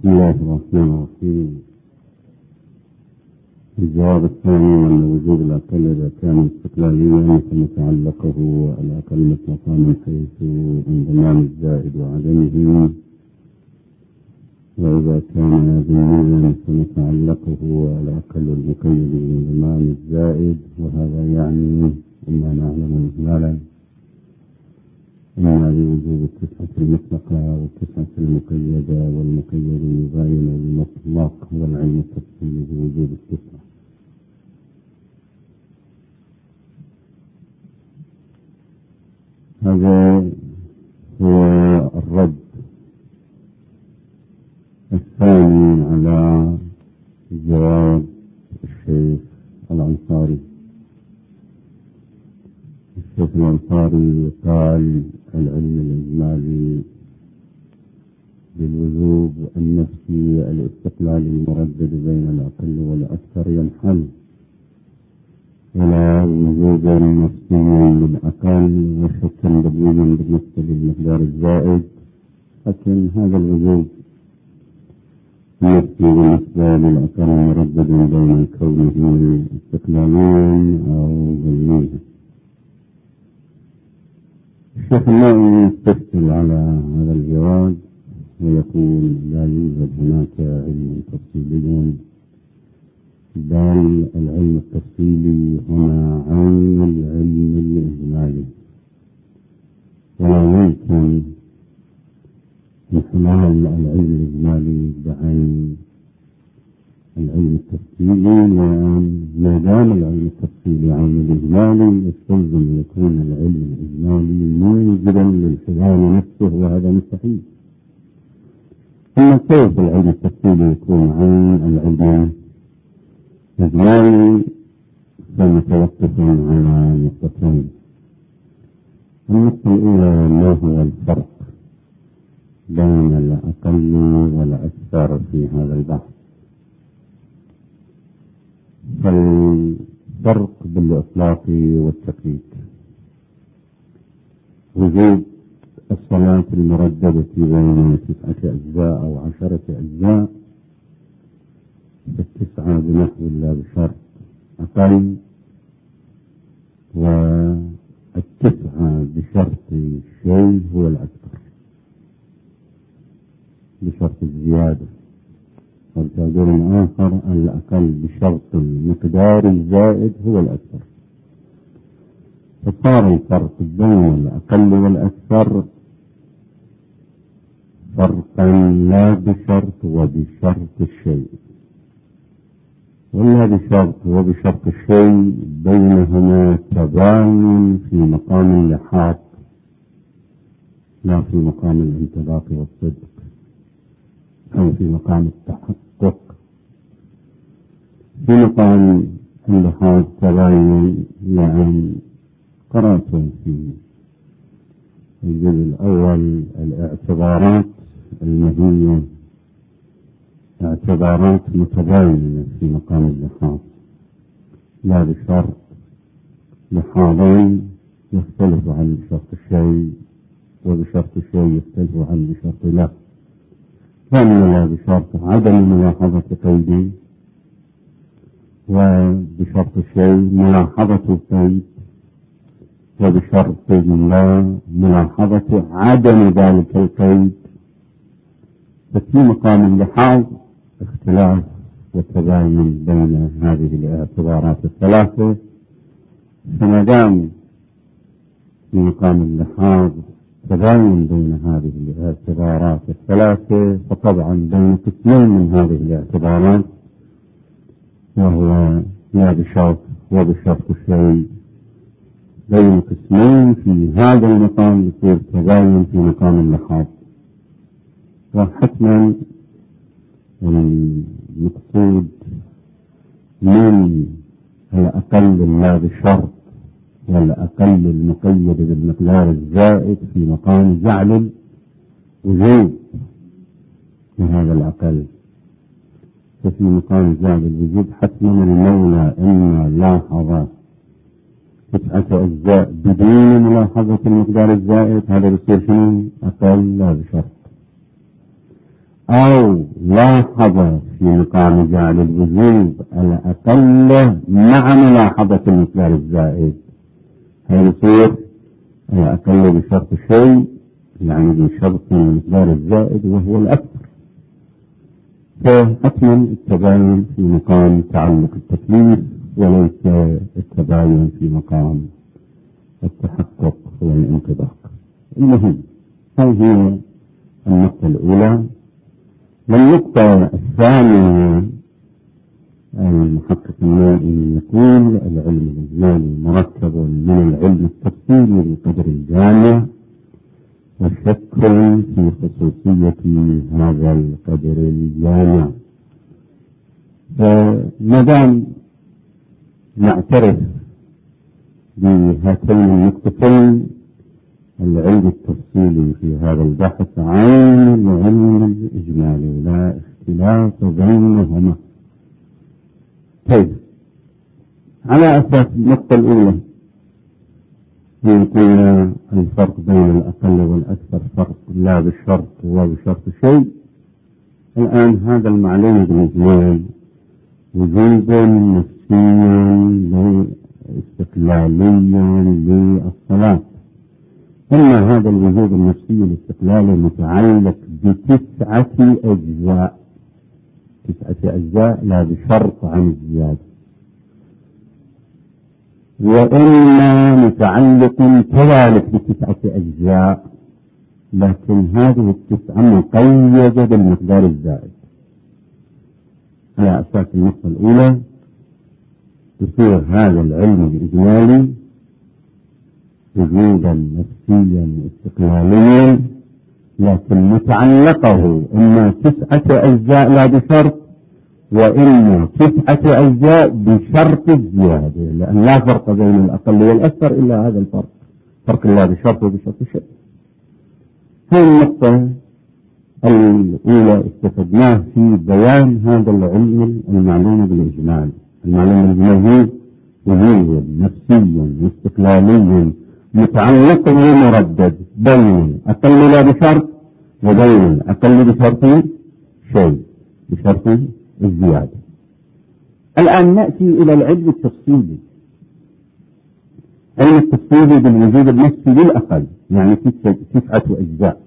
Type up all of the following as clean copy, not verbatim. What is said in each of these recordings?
بسم الله الرحمن الرحيم. الجواب الثاني أن وجود الأقل إذا كان استقلاليا فمتعلقه الأقل مطلقا من حيث انضمام الزائد وعدمه، وإذا كان ذميا فمتعلقه الأقل المقيد بانضمام الزائد، وهذا يعني إما نعلم إجمالا إما بوجود التسعة المطلقة والتسعة المقيدة، والمقيد يباين المطلق والعلم التفصيلي بوجود التسعة. هذا هو الرد الثاني على جواب الشيخ الأنصاري. الشيخ الأنصاري قال العلم الإجمالي بالوجوب النفسي الاستقلال المردد بين الأقل والأكثر ينحل إلى وجود نفسي للأقل وشكا بدليلا بالنسبة للمقدار الزائد، لكن هذا الوجوب نفسي بالنسبة للأقل مردد بين كونه استقلاليا أو ظلميا. الشيخ النووي يستشكل على هذا الجواب ويقول لا يوجد هناك علم تفصيلي، بل العلم التفصيلي هنا عين العلم الإجمالي، ولا يمكن انحلال العلم الإجمالي بعين العلم التفصيلي، لأن ما دام العلم التفصيلي عين الإجمالي يستلزم يكون العلم الإجمالي موجبا للحلال نفسه، وهذا مستحيل. ثم كيف العلم التفصيلي يكون عين العلم الإجمالي؟ فمتوقف على نقطتين. النقطة الأولى ما هو الفرق بين الأقل والأكثر في هذا البحث؟ فالفرق بالإطلاق والتقييد. وجود الصلاة المرددة بين 9 أجزاء أو 10 أجزاء، فالتسعة بنحو الله بشرط أقل، والتسعة بشرط الشيء هو الأكثر بشرط الزيادة، والتعبير الآخر الأقل بشرط المقدار الزائد هو الأكثر. فصار الفرق بين الأقل والأكثر فرقا لا بشرط وبشرط الشيء، ولا بشرط وبشرط الشيء بينهما تباين في مقام اللحاق لا في مقام الانطباق والصدق أو في مقام التحقق. في مقام اللحاق تباين، لأن قرأت في الجزء الأول الاعتبارات المهية اعتبارات متباينة في مقام اللحاظ، لا بشرط لحاظين يختلف عن بشرط الشيء، وبشرط الشيء يختلف عن بشرط لا. ثانيا لا بشرط عدم ملاحظة قيد، وبشرط الشيء ملاحظة قيد، وبشرط لا ملاحظة عدم ذلك القيد. ففي مقام اللحاظ اختلاف وتباين بين هذه الاعتبارات الثلاثة، فما دام في مقام اللحاظ تباين بين هذه الاعتبارات الثلاثة، فطبعا بين قسمين من هذه الاعتبارات، وهو لا بشرط وبشرط الشيء، بين قسمين في هذا المقام يصير تباين في مقام اللحاظ. وحتما المقصود من الأقل لا بشرط والأقل المقيد بالمقدار الزائد في مقام جعل الوجوب لهذا الأقل. ففي مقام جعل الوجوب حتما المولى إما لاحظ 9 أجزاء بدون ملاحظة المقدار الزائد، هذا يصير شنو؟ أقل لا بشرط. أو لاحظ في مقام جعل الوجوب الأقل مع ملاحظة المقدار الزائد، فيصير الأقل بشرط شيء يعني بشرط المقدار الزائد وهو الأكثر. فحتما التباين في مقام تعلق التكليف وليس التباين في مقام التحقق والانطباق. المهم هذه النقطة الأولى. والنقطة الثانية المحقق النائي يقول العلم الإجمالي مركب من العلم التفصيلي بقدر الجامع وشك في خصوصية هذا القدر الجامع. فما دام نعترف بهاتين النقطتين العلم التفصيلي في هذا البحث عين العلم الإجمالي لا اختلاف بينهما. طيب على أساس النقطة الأولى يمكن الفرق بين الأقل والأكثر فرق لا بالشرط وبشرط شيء. الآن هذا المعلوم بالإجمال وجوبا نفسيا استقلاليا للصلاة. أما هذا الوجوب النفسي الاستقلالي متعلق بتسعة أجزاء، تسعة أجزاء لا بشرط عن الزيادة، وإما متعلق كذلك بتسعة أجزاء لكن هذه التسعة مقيدة بالمقدار الزائد. على أساس النقطة الأولى يصير هذا العلم الإجمالي وجودا نفسيا استقلاليا لكن متعلقه إما تسعة أجزاء لا بشرط وإما تسعة أجزاء بشرط الزيادة، لأن لا فرق بين الأقل والأكثر إلا هذا الفرق، فرق لا بشرط وبشرط شيء. هذه النقطة الأولى استفدناه في بيان هذا العلم المعلوم بالإجمال. المعلوم بالإجمال وجودا نفسيا استقلاليا متعلق ومردد بين أقل لا بشرط وبين أقل بشرط شيء بشرط الزيادة. الآن نأتي إلى العلم التفصيلي. علم التفصيلي بالوجود النفسي للأقل يعني تسعة أجزاء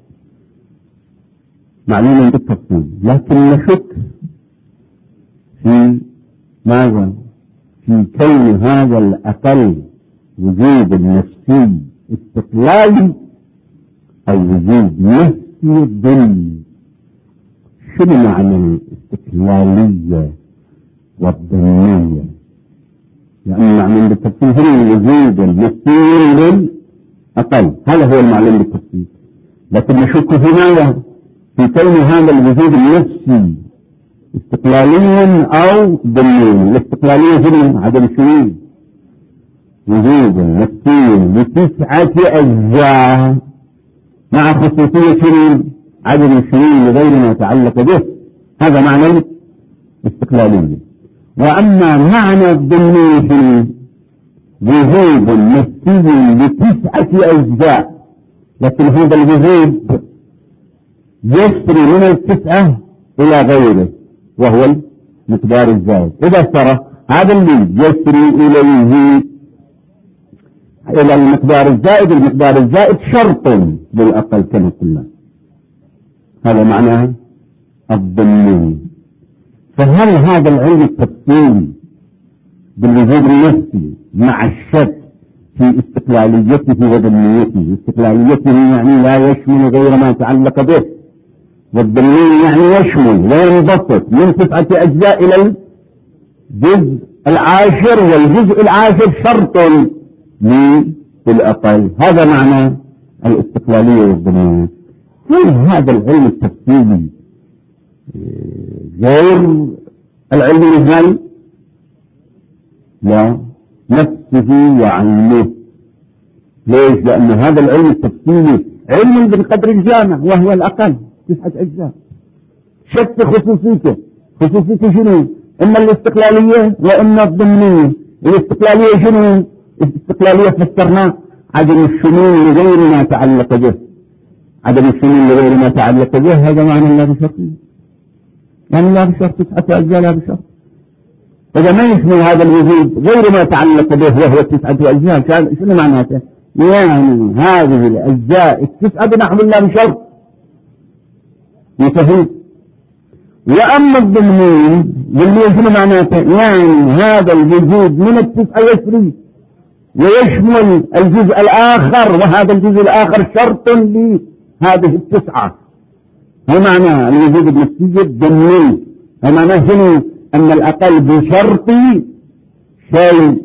معلومة بالتفصيل، لكن نشك في ماذا؟ في كون هذا الأقل وجود نفسي استقلالي أو وجود نفسي ضمني. شنو معنى الاستقلالية والضمنية؟ يعني معنى بالتفصيل هو الوجود النفسي للأقل، هذا هو المعلوم بالتفصيل. لكن نشك في ماذا؟ في كون هذا الوجود النفسي استقلاليا أو ضمنيا. الاستقلالية هنا عدم شنو؟ وجود نفسي بتسعة أجزاء مع خصوصية شنو؟ عدم الشمول لغير ما يتعلق به، هذا معنى الاستقلالية. وأما معنى الضمنية شنو؟ وجود نفسي بتسعة أجزاء، لكن هذا الوجود يسري من التسعة إلى غيره وهو المقدار الزائد. إذا سرى هذا اللي يسري إليه إلى المقدار الزائد، المقدار الزائد شرط للأقل كما قلنا، هذا معناه الضمني. فهل هذا العلم التفصيلي بالوجود النفسي مع الشك في استقلاليته وضمنيته؟ استقلاليته يعني لا يشمل غير ما يتعلق به، والضمني يعني يشمل وينبسط من 9 أجزاء إلى الجزء العاشر، والجزء العاشر شرط للأقل. هذا معنى الاستقلالية والضمنية. هل هذا العلم التفصيلي غير العلم الإجمالي؟ لا، نفسه وعينه. ليش؟ لأن هذا العلم التفصيلي علم بالقدر الجامع وهو الأقل 9 أجزاء. شك خصوصيته. خصوصيته شنو؟ إما الاستقلالية وإما الضمنية. الاستقلالية شنو؟ الاستقلالية فسرناه عدم الشمول لغير ما تعلق به. عدم الشمول لغير ما تعلق به هذا معنى الله بشرطه. يعني لا بشرط 9 أجزاء لا بشرط. إذا ما يشمل هذا الوجود غير ما يتعلق به وهو 9 أجزاء شنو معناته؟ يعني هذه الأجزاء 9 بنحو لا بشرط يتفيد. وأما الضمنين شنو معناته؟ يعني هذا الوجود من 9 يسري ويشمل الجزء الآخر، وهذا الجزء الآخر شرط لهذه 9. هو معنى الوجود النفسي الضمني، هو معناه شنو؟ أن الأقل بشرط شيء.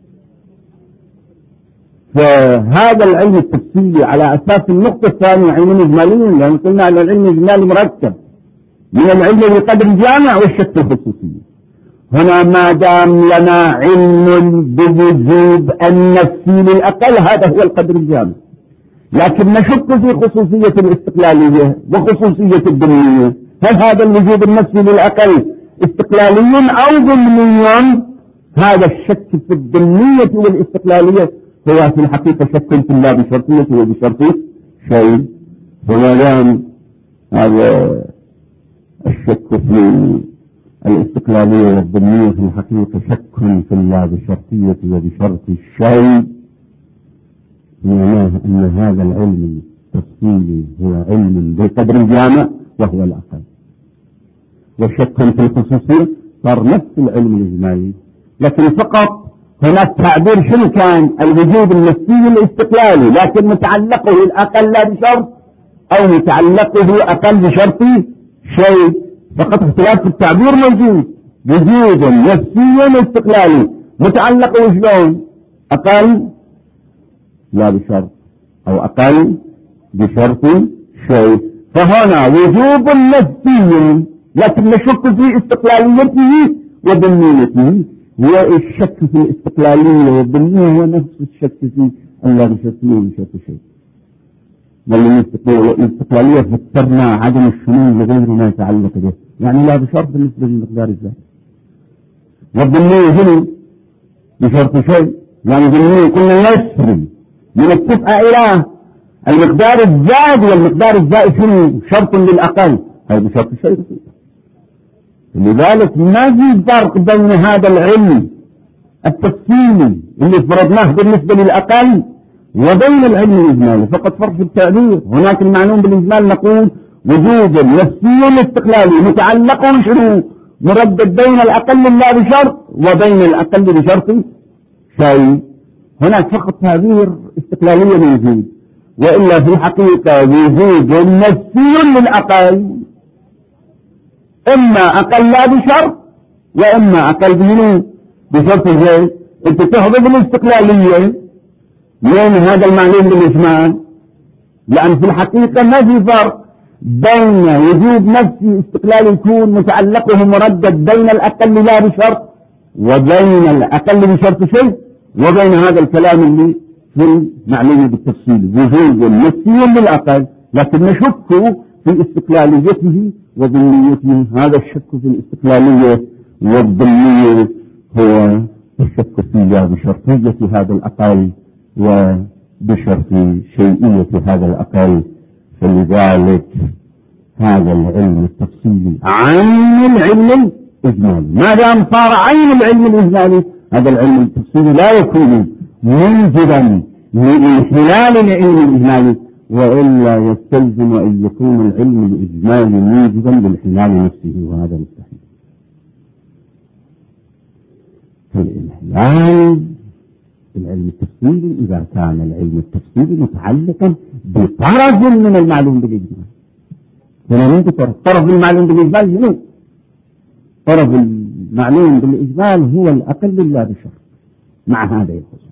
فهذا العلم التفصيلي على أساس النقطة الثانية علم الإجمالي، لأن قلنا أن العلم الإجمالي مركب من العلم بقدر الجامع والشك الخصوصي. هنا ما دام لنا علم بوجود النفسي للأقل هذا هو القدر الجامع، لكن نشك في خصوصية الاستقلالية وخصوصية الضمنية. هل هذا الوجود النفسي للأقل استقلالي أو ضمني؟ هذا الشك في الضمنية والاستقلالية هو في الحقيقة شك في الله بشرطية وبشرط شيء. وما دام هذا الشك في الاستقلالية والضمنية في الحقيقة شك في الله بشرطية وبشرط الشيء، معناه أن هذا العلم التفصيلي هو علم بقدر الجامع وهو الأقل. وشك في الخصوصية صار نفس العلم الإجمالي، لكن فقط هناك تعبير شنو كان؟ الوجود النفسي الاستقلالي، لكن متعلقه الأقل لا بشرط أو متعلقه أقل بشرط شيء. فقط اختلاف في التعبير موجود. وجود نفسي استقلالي متعلقه شلون؟ أقل لا بشرط أو أقل بشرط شيء. فهنا وجود نفسي لكن نشك في استقلاليته وضمنيته. والشك في الاستقلالية والضمنية هو نفس الشك في الله بشرطية وبشرط شيء. الاستقلالية فسرنا عدم الشمول لغير ما يتعلق به، يعني لا بشرط بالنسبة للمقدار الذاتي. والضمنية هنا بشرط شيء، يعني ضمنية كنا يسري من 9 إلى المقدار الزائد، والمقدار الزائد شنو؟ شرط للأقل، هذا بشرط شيء. لذلك ما في فرق بين هذا العلم التفصيلي اللي فرضناه بالنسبة للأقل وبين العلم الإجمالي، فقط فرق في التعبير. هناك المعلوم بالإجمال نقول وجود نفسي استقلالي متعلق شنو؟ مردد بين الأقل لا بشرط وبين الأقل بشرط شيء. هناك فقط تعبير استقلالية موجود، وإلا في الحقيقة وجود نفسي للأقل إما أقل لا بشرط وإما أقل بشرط شيء. أنت تحفظ الاستقلالية من هذا المعلوم بالإجمال، لأن في الحقيقة ما في فرق بين وجود نفسي استقلالي يكون متعلقه مردد بين الأقل لا بشرط وبين الأقل بشرط شيء، وبين هذا الكلام اللي في المعلوم بالتفصيل وجود نفسي للأقل لكن نشك في استقلاليته وضمنيته. هذا الشك في الاستقلالية والضمنية هو الشك في بشرطية هذا الأقل وبشرط شيئية هذا الأقل. فلذلك هذا العلم التفصيلي عين العلم الإجمالي. ما دام صار عين العلم الإجمالي هذا العلم التفصيلي لا يكون موجبا لانحلال العلم الإجمالي، وإلا يستلزم أن يكون العلم الإجمالي موجبا للانحلال نفسه، وهذا مستحيل. فالانحلال العلم التفصيلي إذا كان العلم التفصيلي متعلقا بطرف من المعلوم بالإجمال. هنا طرف المعلوم بالإجمال شنو؟ طرف المعلوم بالإجمال هو الأقل لا بشرط مع هذا الخصوص.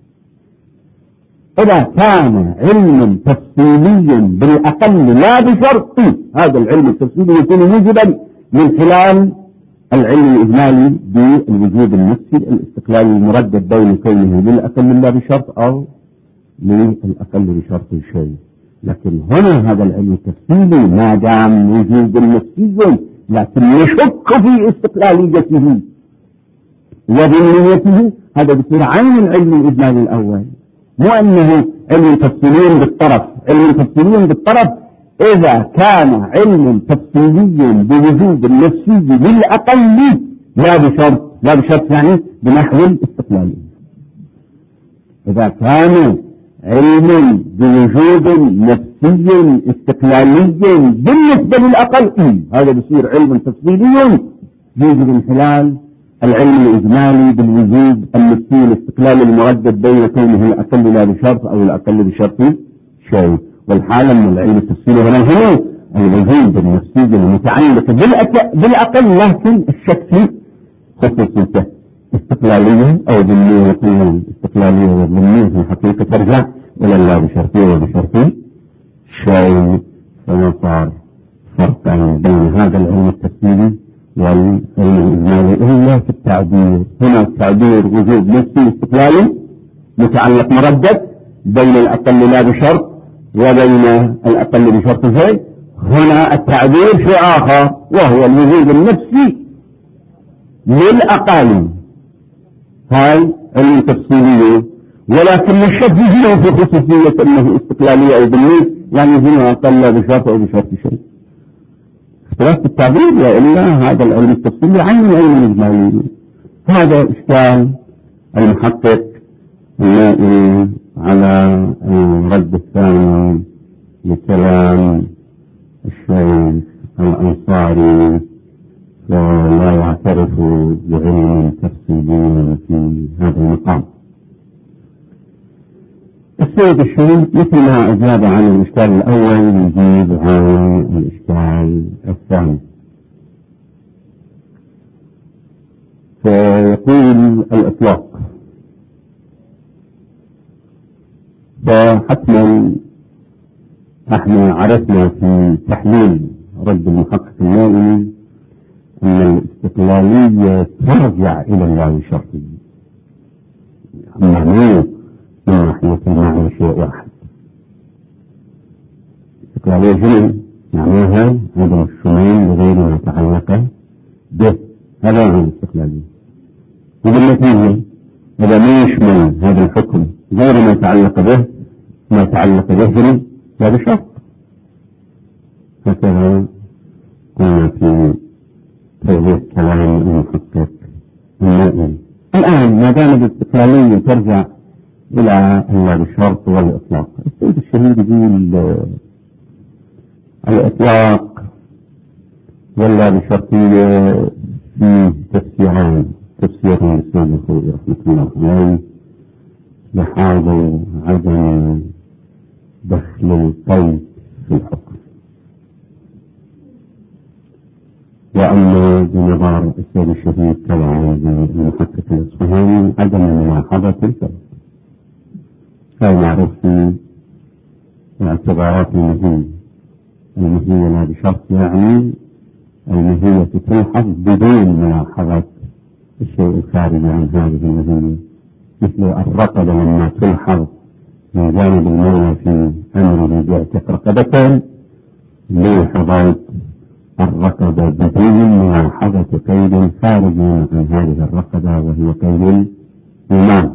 إذا كان علم تفصيليا بالأقل لا بشرط هذا العلم التفصيلي يكون موجبا من خلال العلم الإجمالي بالوجود النفسي الاستقلالي المردد بين كونه للأقل لا بشرط أو للأقل بشرط شيء. لكن هنا هذا العلم التفصيلي ما دام وجود نفسي لكن يشك في استقلاليته وضمنيته، هذا بصير عين العلم الإجمالي الأول، مو أنه علم تفصيلي بالطرف. علم تفصيلي بالطرف إذا كان علم تفصيلي بوجود النفسي بالأقل لا بشرط يعني بنحو الاستقلالية. إذا كان علم بوجود نفسي استقلالي بالنسبة للأقل هذا بصير علم تفصيلي يوجد من خلال العلم الإجمالي بالوجود النفسي الاستقلالي المردد بين كونه الأقل لا بشرط أو الأقل بشرط شيء. والحالة من العلم التفصيلي هنا هو الوجود النفسي المتعلق بالأقل، لكن الشك في خصوصيته استقلالية أو ضمنية. وقلنا الاستقلالية والضمنية في الحقيقة ترجع إلى الله بشرطية وبشرط شيء، فما صار فرقا بين هذا العلم التفصيلي والعلم الإجمالي إلا في التعبير. هنا التعبير وجود نفسي استقلالي متعلق مردد بين الأقل لا بشرط وبين الأقل بشرط شيء. هنا التعبير شيء آخر وهو الوجود النفسي للأقل، هاي علم تفصيلي، ولكن الشك فيه في خصوصية أنه استقلالية أو ضمنية، يعني هنا أقل بشرط أو بشرط شيء. اختلاف التعبير وإلا هذا العلم التفصيلي عن العلم الإجمالي. هذا إشكال المحقق النائي على الرد الثاني لكلام الشيخ الأنصاري، فلا يعترف بعلم تفصيلي في هذا المقام. السيد الشريف مثل ما أجاب عن الإشكال الأول يجيب عن الإشكال الثاني، فيقول الإطلاق. فحتما احنا عرفنا في تحليل رد المحقق النائي أن الاستقلالية ترجع إلى الله الشرطي، معناه من ناحية المعنى شيء واحد. الاستقلالية شنو؟ معناها عدم الشمول لغير ما يتعلق به، هذا هو الاستقلالية. وبالنتيجة إذا ما يشمل هذا الحكم غير ما يتعلق به ما يتعلق به لا بشرط. هكذا قلنا في توضيح كلام المحقق النائي. الآن ما دام الاستقلالية ترجع إلى الله بالشرط والإطلاق، السيد الشهيد يقول الإطلاق ولا بشرطية في تفسيرين، تفسير للسيد الخوئي رحمة الله عليه لحاظ عدم دخل القيد في الحكم، وأما بنظر السيد الشهيد طبعا المحقق الإصفهاني عدم ملاحظة القيد. هذا معروف في اعتبارات المهية. المهية لا بشرط يعني المهية تلحظ بدون ملاحظة الشيء الخارج عن هذه المهية، مثل الرقبة لما تلحظ من جانب المولى في أمره بيعتق رقبتين لوحظت الرقبة بدون ملاحظة قيد خارج عن هذه الرقبة وهي قيد الإيمان.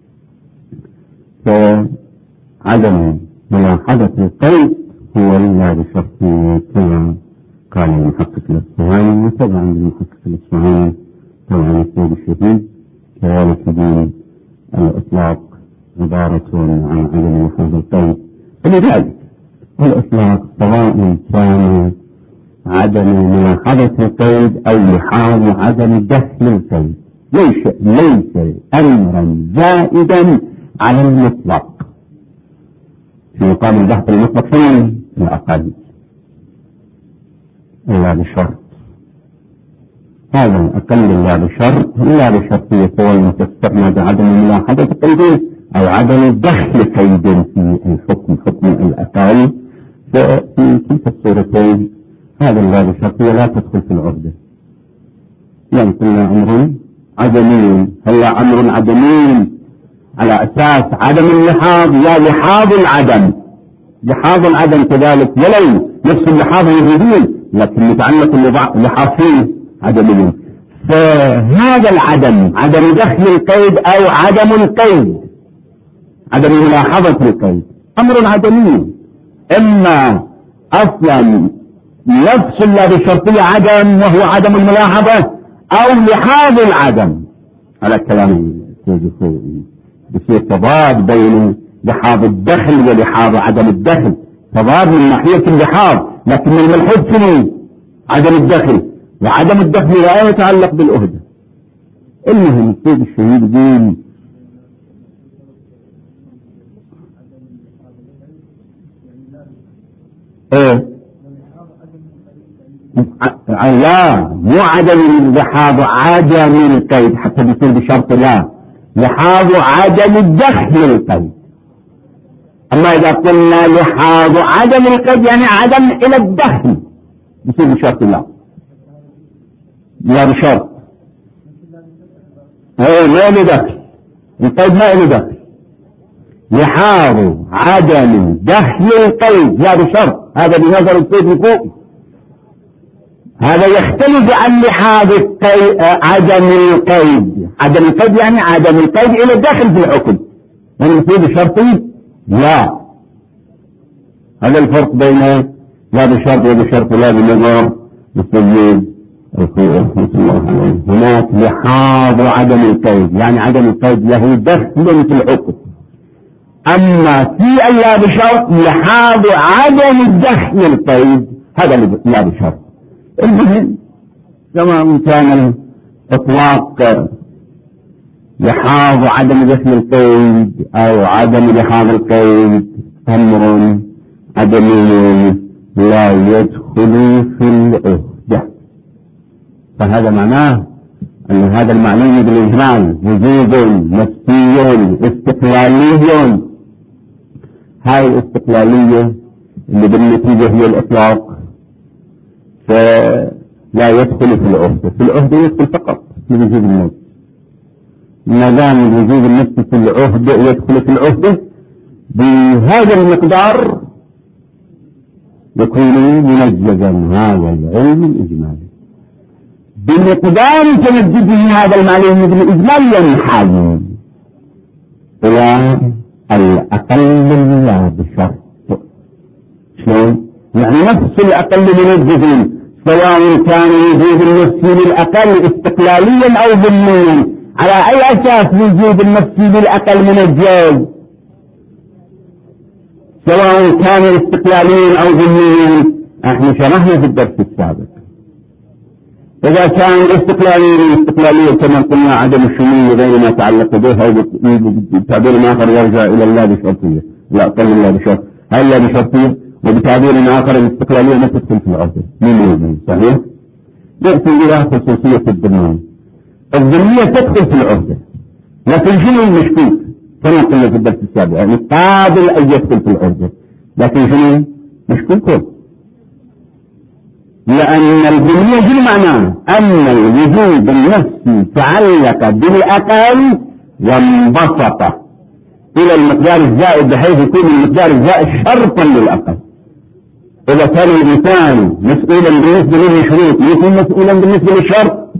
فعدم ملاحظة القيد هو لا بشرطية كما قال المحقق الإصفهاني، وطبعا المحقق الإصفهاني طبعا السيد الشهيد كذلك دين الإطلاق عبارة عن عدم ملاحظة القيد. فلذلك الإطلاق سواء كان عدم ملاحظة القيد أو لحاظ عدم دخل القيد ليس أمرا زائدا على المطلق. في مقام البحث المطلق فين الأقل إلا بشرط، هذا الأقل إلا بشرط إلا بشرطية سواء تستغنى بعدم ملاحظة قيد أو عدم دخل قيد في الحكم حكم الأقل. ففي كلتا الصورتين هذا إلا بشرطية لا تدخل في العهدة. يعني قلنا أمر عدمي، هل أمر عدمي على أساس عدم اللحاظ يا لحاظ العدم، لحاظ العدم كذلك ولو نفس اللحاظ موجودين لكن متعلق اللحاظ فيه عدمي. فهذا العدم عدم دخل القيد أو عدم القيد عدم ملاحظة القيد أمر عدمي، إما أصلا نفس الذي شرطية عدم وهو عدم الملاحظة أو لحاظ العدم. على كلام بصير تضاد بين لحاظ الدخل ولحاظ عدم الدخل، تضاد من ناحية اللحاظ، لكن الملحوظ شنو؟ عدم الدخل، وعدم الدخل لا يتعلق بالأهدى. المهم السيد الشهيد يقول لا مو عدم اللحاظ، عدم القيد حتى بيصير بشرط لا، لحاظ عدم الدخل القيد. أما إذا قلنا لحاظ عدم القيد يعني عدم إلى الدخل بيصير بشرط لا، لا بشرط ما له دخل، القيد ما له دخل. لحاظ عدم دخل القيد لا بشرط، هذا بنظر السيد فوق. هذا يختلف عن لحاظ عدم القيد. عدم القيد يعني عدم القيد إلى الداخل في الحكم، يعني يصير بشرطي لا. هذا الفرق بين لا بشرط وبشرط لا بنظر السيد رحمة الله عليه. هناك لحاظ عدم القيد يعني عدم القيد له دخل في الحكم، أما في لا بشرط لحاظ عدم الدخل القيد هذا لا بشرط. المهم سواء كان الإطلاق لحاظ عدم دخل القيد أو عدم لحاظ القيد أمر عدمي لا يدخل في العهدة. فهذا معناه أن هذا المعلوم بالإجمال وجود نفسي استقلالي. هاي الاستقلالية اللي بالنتيجة هي الإطلاق فلا يدخل في العهدة. في العهدة يدخل فقط في وجود النفس. ما دام وجود النفس في العهدة يدخل في العهدة بهذا المقدار يكون منجزا هذا العلم الإجمالي. بمقدار تمجده هذا المعلوم بالإجمال ينحل إلى الأقل لا بشرط. شلون؟ يعني نفس الأقل منجز سواء كان وجود النفس للأقل استقلاليا أو ضمنيا. على أي أساس وجود النفس للأقل منجز؟ سواء كان استقلاليا أو ضمنيا. احنا شرحنا في الدرس السابق إذا كان استقلاليا كما قلنا عدم الشمول غير ما تعلق به أو بتعبير آخر يرجع إلى الله بشرطية لا أقل الله بشرط. هل الله بشرطية وبتعبير آخر الاستقلالية ما تدخل في العهدة من صحيح؟ يأتي إلى خصوصية الضمنية. الضمنية تدخل في العهدة لكن شنو المشكوك كما قلنا في الدرس السابق يعني قابل أن يدخل في العهدة لكن شنو مشكوك؟ لأن الضمنية شنو معناه؟ أن الوجود النفسي تعلق بالأقل وانبسط إلى المقدار الزائد بحيث يكون المقدار الزائد شرطا للأقل. إذا كان الإنسان مسؤولا بالنسبة للشروط يكون مسؤولا بالنسبة للشرط؟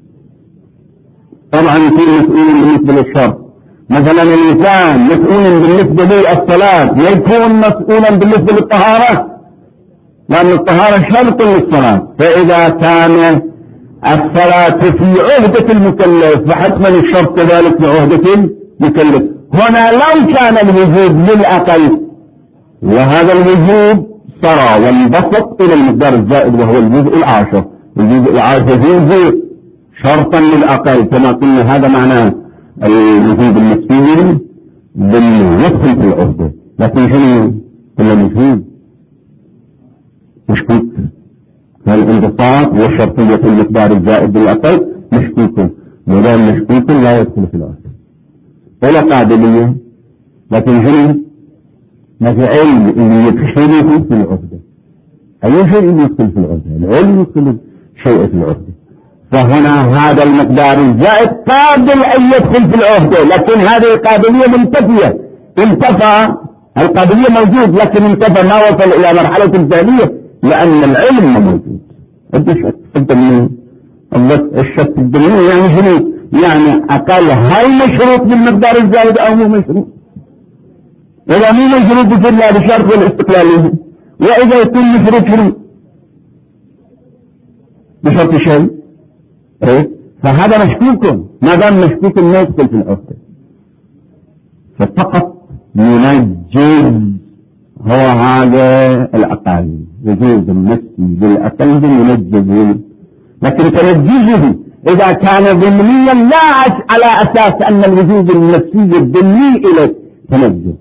طبعا يكون مسؤولا بالنسبة للشرط. مثلا الإنسان مسؤولا بالنسبة للصلاة يكون مسؤولا بالنسبة للطهارة لأن الطهارة شرط للصلاة. فإذا كان الصلاة في عهدة المكلف فحتما الشرط كذلك في عهدة المكلف. هنا لو كان الوجود للأقل وهذا الوجود صار وانبسط إلى المقدار الزائد وهو الجزء العاشر. الجزء العاشر يجزء شرطا للأقل كما قلنا. هذا معناه الوجود النفسي يدخل في العهدة لكن شنو كل مجهود مشكوك. فالانبساط وشرطية المقدار الزائد بالأقل مشكوك. مدام مشكوك لا يدخل في العهدة ولا قابلية لكن شنو ما في علم اللي يدخل في العهدة. أي شيء يدخل في العهدة العلم يدخل شيء في العهدة. فهنا هذا المقدار الزائد قابل أن يدخل في العهدة لكن هذه القابلية منتفية. انتفى القابلية موجود لكن انتفى ما وصل إلى مرحلة الثانية لأن العلم موجود. الشك الدليل يعني شنو؟ يعني أقل هل مشروط بالمقدار الزائد أو مو مشروط؟ إذا مو مشروط بصير لا بشرط والاستقلالية وإذا يكون مشروط بشرط شيء فهذا مشكوك، ما دام مشكوك ما يدخل في العهدة. ففقط منجز هو هذا الأقل، وجود النفس بالأقل منجز، لكن تنجزه إذا كان ضمنيا لا على أساس أن الوجود النفسي الضمني إليه تنجز،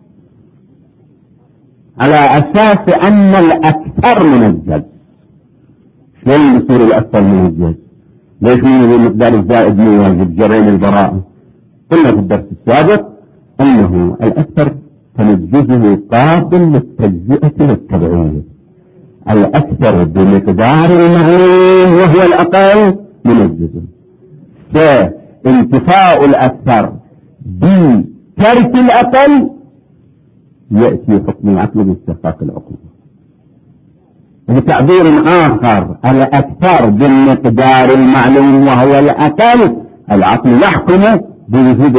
على أساس أن الأكثر منجز. شلون يصير الأكثر منجز؟ ليش من المقدار الزائد من واجب جرين البراءة؟ قلنا في الدرس السابق أنه الأكثر تنجزه قابل للتجزئة والتبعية، الأكثر بمقدار المعلوم وهو الأقل منجزه، فانتفاء الأكثر بترك الأقل يأتي حكم العقل باستحقاق العقوبة. بتعبير آخر الأكثر بالمقدار المعلوم وهو الأقل العقل يحكم بوجود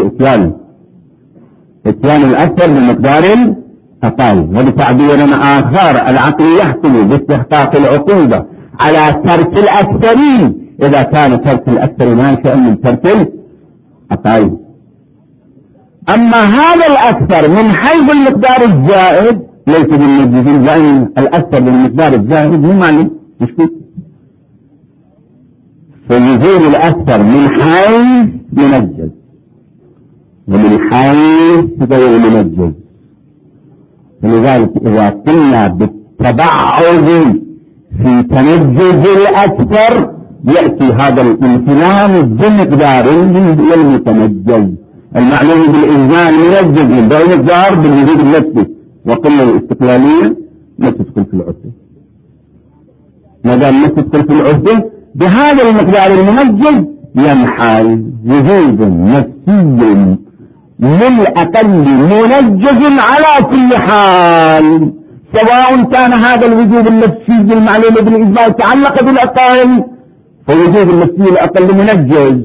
إتيان الأكثر بمقدار الأقل، وبتعبير آخر العقل يحكم باستحقاق العقوبة على ترك الأكثرين إذا كان ترك الأكثر ناشئا من ترك الأقل. أما هذا الأكثر من حيث المقدار الزائد ليس بالمنجزين، لأن الأكثر بالمقدار الزائد مو معنى مشكوك، فيزول الأكثر من حيث منجز ومن حيث غير منجز. ولذلك إذا قلنا بالتبعض في تنجز الأكثر يأتي هذا الامتنان بمقدار للمتنجز، المعلوم بالإنزال منجز بمقدار بالوجود النفسي، وقلنا الاستقلالية ما تدخل في العهدة، ما دام ما تدخل في العهدة بهذا المقدار المنجز ينحل وجود نفسي للأقل منجز على كل حال، سواء كان هذا الوجود النفسي المعلوم بالإجمال تعلق بالأقل فوجود النفسي الأقل منجز،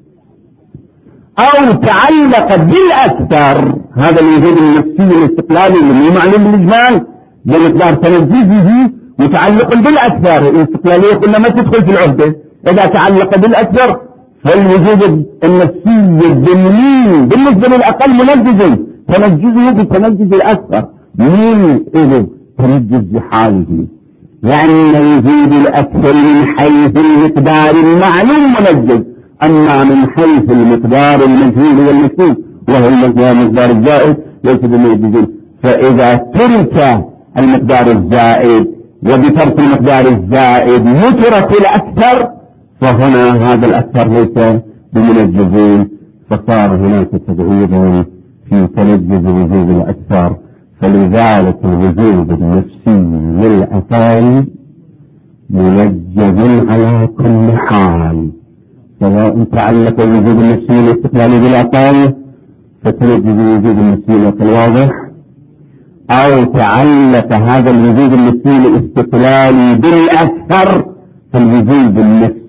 أو تعلق بالأكثر هذا الوجود النفسي الاستقلالي اللي معلوم بالإجمال بمقدار تنجزه متعلق بالأكثر. الاستقلالية قلنا ما تدخل في العهدة، إذا تعلق بالأكثر فالوجود النفسي الضمني بالنسبة للأقل منجز، تنجزه بتنجز الأكثر من إذا تنجز بحاله، لأن وجود الأكثر من حيث المقدار المعلوم منجز، أما من حيث المقدار المجهول والمشكوك وهو المقدار الزائد ليس بمنجز. فإذا ترك المقدار الزائد وبترك المقدار الزائد يترك الأكثر فهنا هذا الأكثر ليس بمنجزين، فصار هناك تبعيض في تنجز وجود الأكثر. فلذلك الوجود النفسي للأقل منجز على كل حال، سواء تعلق الوجود النفسي الاستقلالي بالأقل فتنجز الوجود النفسي الأقل واضح، أو تعلق هذا الوجود النفسي الاستقلالي بالأكثر فالوجود النفسي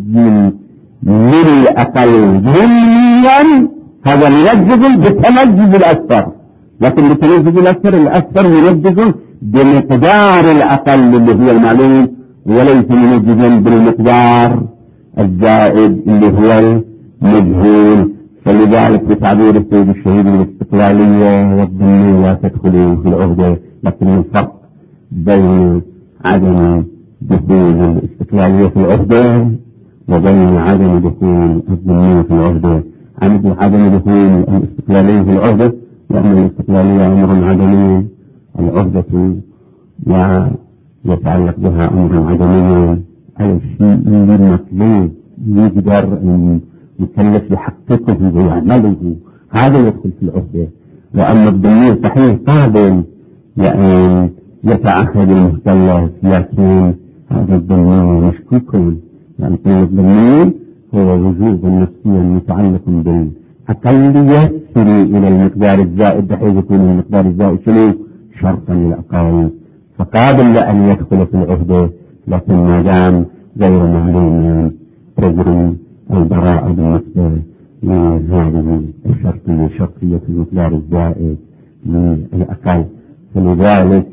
للأقل ضمنيا هذا منجز بتنجز الأكثر، لكن بتنجز الأكثر منجز بمقدار الأقل اللي هو المعلوم وليس منجزا بالمقدار الزائد اللي هو المجهول. فلذلك بتعبير السيد الشهيد الاستقلالية والضمنية لا تدخل في العهدة، لكن الفرق بين عدم دخول الاستقلالية في العهدة وبين عدم دخول الضمنية في العهدة. عدم دخول الاستقلالية في العهدة لأن الاستقلالية أمر عدمي، العهدة لا يتعلق بها أمر عدمي، الشيء المطلوب يقدر المكلف يحققه ويعمله هذا يدخل في العهدة. وأما الضمير صحيح قابل يعني يتعهد المكلف، لكن هذا الضمير مشكوك، يعني كلمة الضمير هو وجود النفسي المتعلق بالأقل يسري إلى المقدار الزائد بحيث يكون المقدار الزائد شنو شرطا للأقل، فقابل لأن يدخل في العهدة، لكن ما دام غير معلوم تجري البراءة بالنسبة لهذه الشرطية، شرطية المقدار الزائد للأقل. فلذلك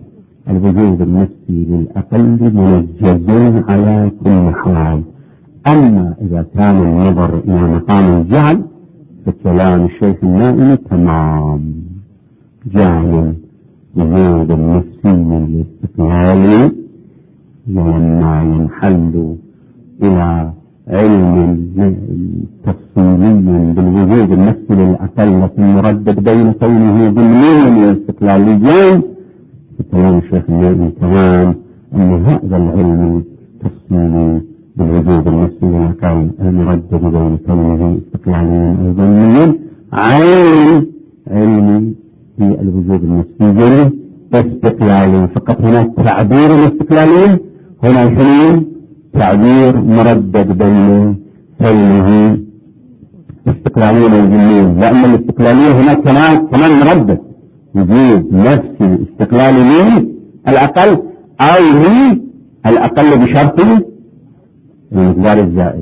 الوجود النفسي للأقل منجز على كل حال. أما إذا كان النظر إلى مقام الجعل فكلام الشيخ النائمي تمام، جعل الوجود النفسي الاستقلالي لما ينحل إلى علم تفصيلي بالوجود النفسي للأقل لكن مردد بين كونه ضمنيا واستقلاليا، كلام الشيخ النائمي تمام أن هذا العلم التفصيلي بالوجود النفسي للأقل المردد بين كونه استقلاليا أو ضمنيا علم في الوجود النفسي استقلالي فقط. هناك تعبير الاستقلالي، هنا شنو تعبير مردد بين كونه استقلاليا أو ضمنيا، لأن الاستقلالية هناك كمان مردد وجود نفسي استقلالي من الأقل أو من الأقل بشرط المقدار الزائد.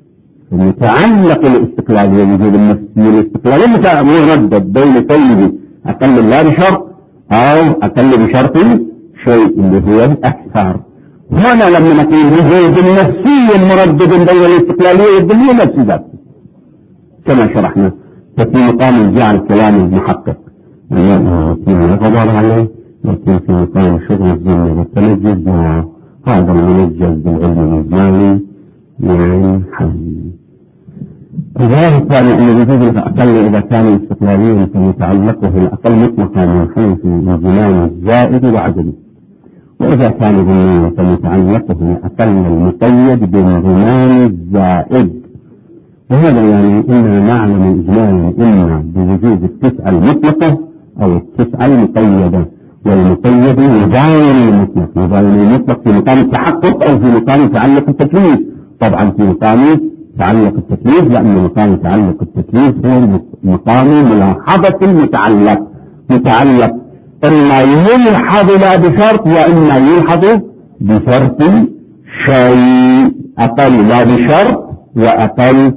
المتعلق الاستقلالية وجود النفسي الاستقلالية مردد بين كونه أقل لا بشرط أو أقل بشرط شيء اللي هو الأكثر. هنا لما نقول وجود النفسي مردد بين الاستقلالية والضمنية نفس ذاته كما شرحنا ففي مقام الجعل كلام المحقق غضب عليه، لكن في مقام شغل الضمن والتنجز هذا المنجز بالعلم الإجمالي ينحل. الظاهر الثاني أن وجود الأقل إذا كان استقلاليا فمتعلقه الأقل مطلقا من حيث الانضمام الزائد وعدمه، وإذا كان ضمنيا فمتعلقه الأقل المقيد بانضمام الزائد. وهذا يعني إننا نعلم إجمالا إما بوجود التسعة المطلقة أو التسعة المقيدة، والمقيد يباين المطلق، يباين المطلق في مقام التحقق أو في مقام تعلق التكليف. طبعا في مقام تعلق التكليف، لأن مقام تعلق التكليف هو مقام ملاحظة المتعلق، متعلق إما يلحظ لا بشرط وإما يلحظ بشرط شيء، أقل لا بشرط وأقل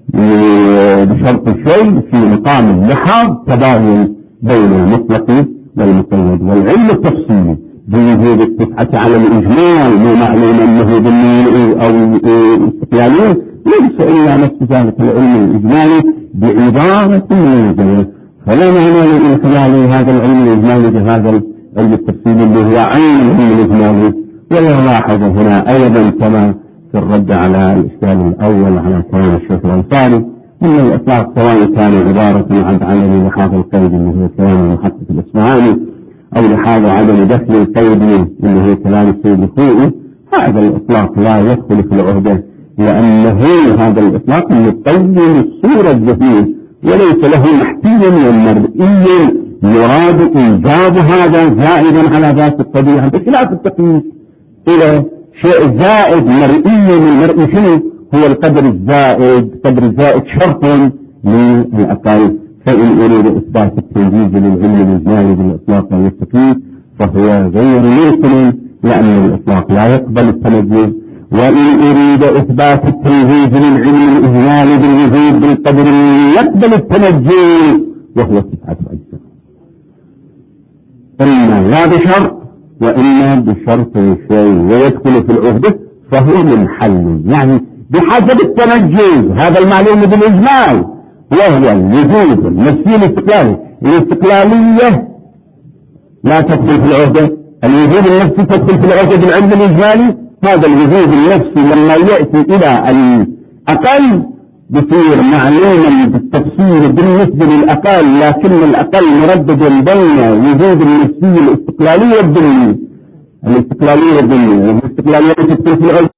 بشرط الشيء في مقام اللحاظ تباين بين المطلق والمقيد. والعلم التفصيلي بوجود التسعة على الإجمال مو معلوم أنه ضمني أو استقلالي ليس إلا نفس ذلك العلم الإجمالي بعبارة موجودة، فلا معنى من خلال هذا العلم الإجمالي بهذا العلم التفصيلي اللي هو عين العلم الإجمالي. ويلاحظ هنا أيضا كما في الرد على الإشكال الأول على كلام الشيخ الأنصاري أن الإطلاق سواء كان عبارة عن عدم لحاظ القيد اللي هو كلام المحقق الإصفهاني أو لحاظ عدم دخل القيد اللي هو كلام السيد الخوئي، هذا الإطلاق لا يدخل في العهدة، لأنه هذا الإطلاق يقيم الصورة الذهنية وليس له محتيا ومرئيا يراد إيجاب هذا زائدا على ذات الطبيعة، بخلاف التقييد إلى شيء زائد مرئي. المرئي شنو هو القدر الزائد؟ قدر الزائد شرط للأقل، فإن أريد إثبات التنجيز للعلم الإجمالي بالإطلاق والتقييد فهو غير ممكن، لأن الإطلاق لا يقبل التنجيز. وإن أريد إثبات التنجيز للعلم الإجمالي بالوجود بالقدر يقبل التنجيز وهو 9 أجزاء، إما لا بشرط وإما بشرط شيء ويدخل في العهدة فهو منحل، يعني بحسب التنجيز هذا المعلوم بالإجمال وهو الوجود النفسي الاستقلالي. الاستقلالية لا تدخل في العهدة، الوجود النفسي تدخل في العهدة بالعلم الإجمالي. هذا الوجود النفسي لما يأتي إلى الأقل بصير معلوما بالتفصيل بالنسبة للأقل، لكن الأقل مردد بين وجود النفسي الاستقلالية والضمنية. الاستقلالية والضمنية والاستقلالية تدخل في العهدة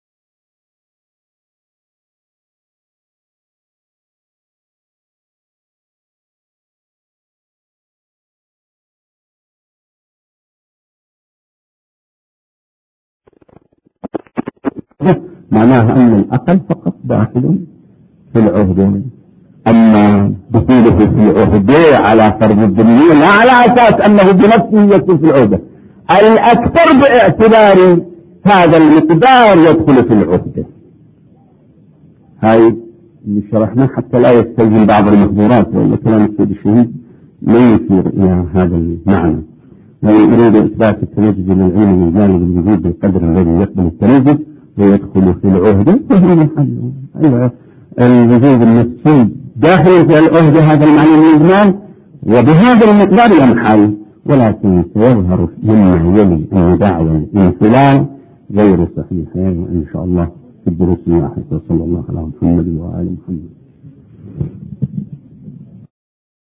معناها أن الأقل فقط داخل في العهدة. أما دخوله في العهدة على فرض الضمنية لا على أساس أنه بنفسه يدخل في العهدة، الأكثر باعتبار هذا المقدار يدخل في العهدة. هاي اللي شرحناه حتى لا يستلزم بعض المحظورات، وإلا كلام السيد الشهيد لا يشير إلى هذا المعنى. وإن أريد إثبات التنجد للعلم الإجمالي بالوجود بالقدر الذي يقبل التنجد ويدخل في العهدة فهو محل الوجود النفسي داخل في العهدة، هذا المعنى من الإجمال، وبهذا المقدار لا محل، ولكن سيظهر مما يلي أن دعوى الانفلال غير صحيحة إن شاء الله في الدروس الواحدة. وصلى الله على محمد وآل محمد.